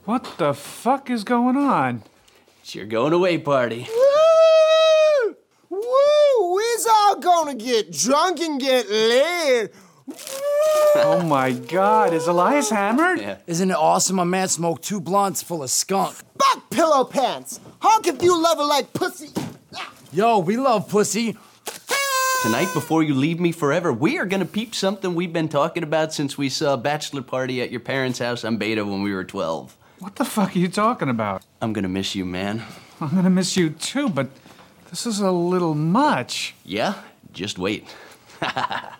What the fuck is going on? It's your going away party. Woo! Woo! We's all gonna get drunk and get laid. Oh my God, is Elias hammered? Yeah. Isn't it awesome? My man smoked 2 blunts full of skunk. Fuck pillow pants. How can you love her like pussy? Yo, we love pussy. Tonight, before you leave me forever, we are gonna peep something we've been talking about since we saw a bachelor party at your parents' house on Beta when we were 12. What the fuck are you talking about? I'm gonna miss you, man. I'm gonna miss you too, but this is a little much. Yeah? Just wait.